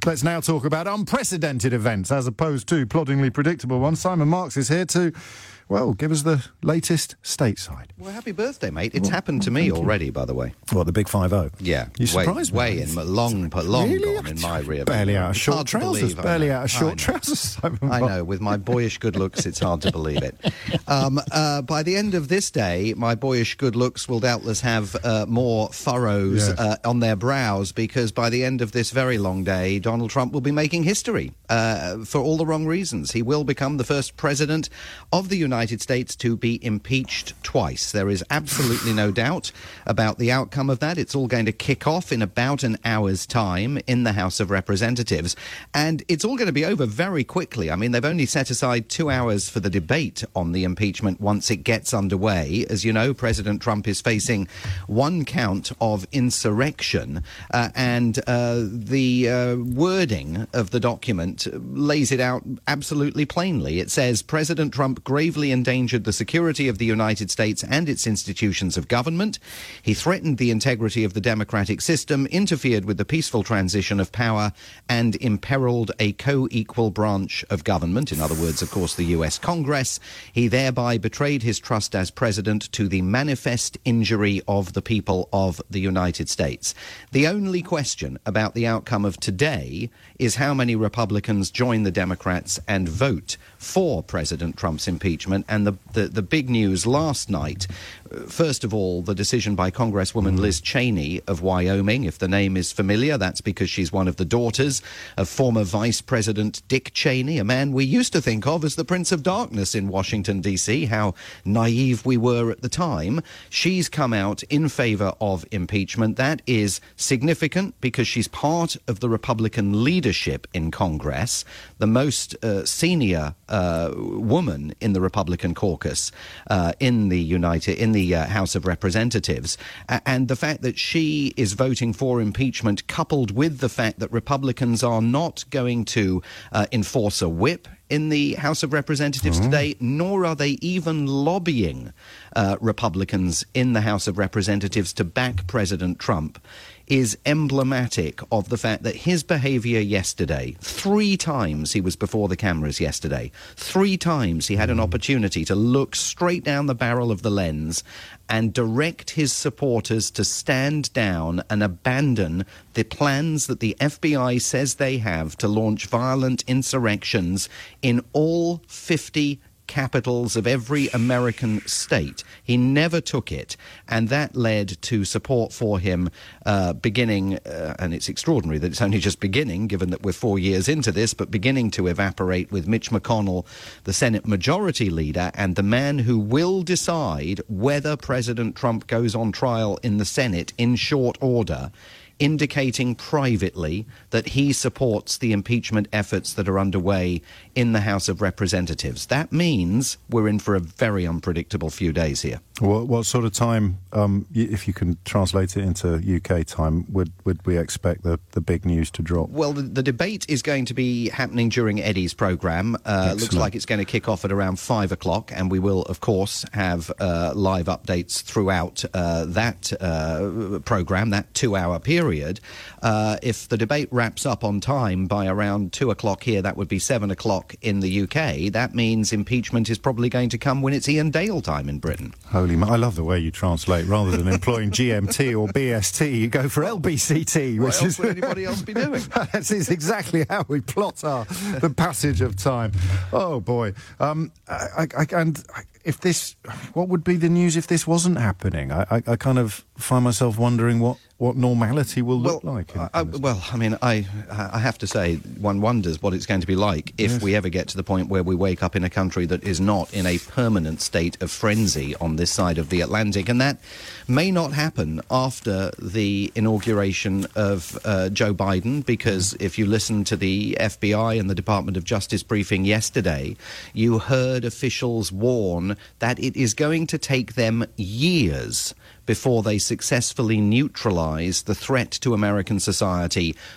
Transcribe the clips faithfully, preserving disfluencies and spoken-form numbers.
Let's now talk about unprecedented events as opposed to ploddingly predictable ones. Simon Marks is here to, well, give us the latest stateside. Well, happy birthday, mate. It's well, happened to me already, by the way. What, the big five oh? Yeah. You surprised way, me. Way in, long, long really? gone in my rear. Barely out of short hard trousers. Believe, barely out of short trousers, Simon I know. With my boyish good looks, it's hard to believe it. Um, uh, by the end of this day, my boyish good looks will doubtless have uh, more furrows yes. uh, on their brows, because by the end of this very long day, Donald Trump will be making history uh, for all the wrong reasons. He will become the first president of the United States to be impeached twice. There is absolutely no doubt about the outcome of that. It's all going to kick off in about an hour's time in the House of Representatives, and it's all going to be over very quickly. I mean, they've only set aside two hours for the debate on the impeachment once it gets underway. As you know, President Trump is facing one count of insurrection, uh, and uh, the uh, wording of the document lays it out absolutely plainly. It says, President Trump gravely endangered the security of the United States and its institutions of government. He threatened the integrity of the democratic system, interfered with the peaceful transition of power, and imperiled a co-equal branch of government, in other words, of course, the U S Congress. He thereby betrayed his trust as president to the manifest injury of the people of the United States. The only question about the outcome of today is how many Republicans join the Democrats and vote for President Trump's impeachment. And the, the, the big news last night, first of all, the decision by Congresswoman Liz Cheney of Wyoming. If the name is familiar, that's because she's one of the daughters of former Vice President Dick Cheney, a man we used to think of as the Prince of Darkness in Washington, D C. How naive we were at the time. She's come out in favor of impeachment. That is significant because she's part of the Republican leadership in Congress, the most uh, senior uh, woman in the Republican caucus uh, in the United in the uh, House of Representatives, uh, and the fact that she is voting for impeachment, coupled with the fact that Republicans are not going to uh, enforce a whip in the House of Representatives mm-hmm. today, nor are they even lobbying uh, Republicans in the House of Representatives to back President Trump, is emblematic of the fact that his behaviour yesterday, three times he was before the cameras yesterday, three times he had an opportunity to look straight down the barrel of the lens and direct his supporters to stand down and abandon the plans that the F B I says they have to launch violent insurrections in all fifty capitals of every American state. He never took it, and that led to support for him uh, beginning, uh, and it's extraordinary that it's only just beginning, given that we're four years into this, but beginning to evaporate with Mitch McConnell, the Senate Majority Leader, and the man who will decide whether President Trump goes on trial in the Senate in short order, indicating privately that he supports the impeachment efforts that are underway in the House of Representatives. That means we're in for a very unpredictable few days here. What, what sort of time, um, if you can translate it into U K time, would, would we expect the, the big news to drop? Well, the, the debate is going to be happening during Eddie's programme. Uh, looks like it's going to kick off at around five o'clock, and we will, of course, have uh, live updates throughout uh, that uh, programme, that two-hour period. Period. Uh, if the debate wraps up on time by around two o'clock here, that would be seven o'clock in the U K. That means impeachment is probably going to come when it's Ian Dale time in Britain. Holy ma- I love the way you translate. Rather than employing G M T or B S T, you go for L B C T. What which else is would anybody else be doing? That is exactly how we plot our the passage of time. Oh boy! Um, I, I, and if this, what would be the news if this wasn't happening? I, I, I kind of find myself wondering what. what normality will look well, like. I, I, well, I mean, I I have to say, one wonders what it's going to be like if yes. we ever get to the point where we wake up in a country that is not in a permanent state of frenzy on this side of the Atlantic. And that may not happen after the inauguration of uh, Joe Biden, because if you listen to the F B I and the Department of Justice briefing yesterday, you heard officials warn that it is going to take them years before they successfully neutralize the threat to American society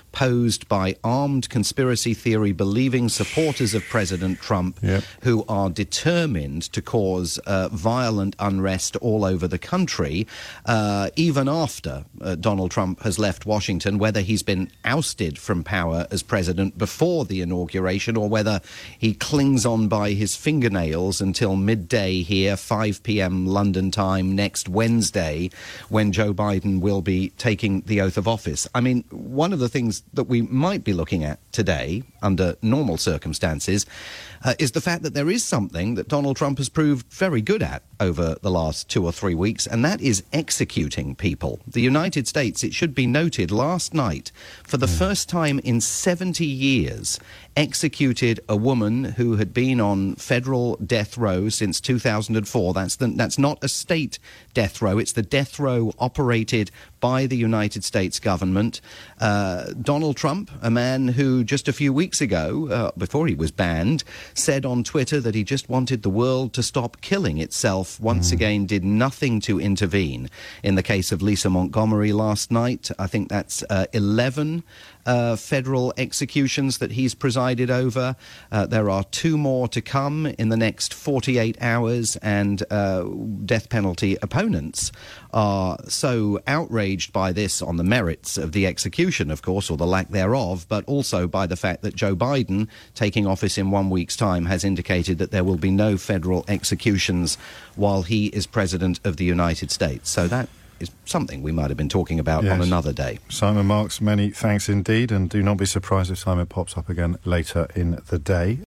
posed by armed conspiracy theory-believing supporters of President Trump yep. who are determined to cause uh, violent unrest all over the country, uh, even after uh, Donald Trump has left Washington, whether he's been ousted from power as president before the inauguration or whether he clings on by his fingernails until midday here, five p.m. London time next Wednesday, when Joe Biden will be taking the oath of office. I mean, one of the things that we might be looking at today, under normal circumstances, uh, is the fact that there is something that Donald Trump has proved very good at over the last two or three weeks, and that is executing people. The United States, it should be noted, last night, for the mm. first time in seventy years, executed a woman who had been on federal death row since two thousand four. That's, the, that's not a state death row. It's the death row operated by the United States government. Uh, Donald Trump, a man who just a few weeks ago, uh, before he was banned, said on Twitter that he just wanted the world to stop killing itself, once mm. again did nothing to intervene. In the case of Lisa Montgomery last night, I think that's uh, eleven uh, federal executions that he's presided over. Uh, there are two more to come in the next forty-eight hours, and uh, death penalty opponents are so outraged by this on the merits of the execution, of course, or the lack thereof, but also by the fact that Joe Biden, taking office in one week's time, has indicated that there will be no federal executions while he is President of the United States. So that is something we might have been talking about yes. on another day. Simon Marks, many thanks indeed, and do not be surprised if Simon pops up again later in the day.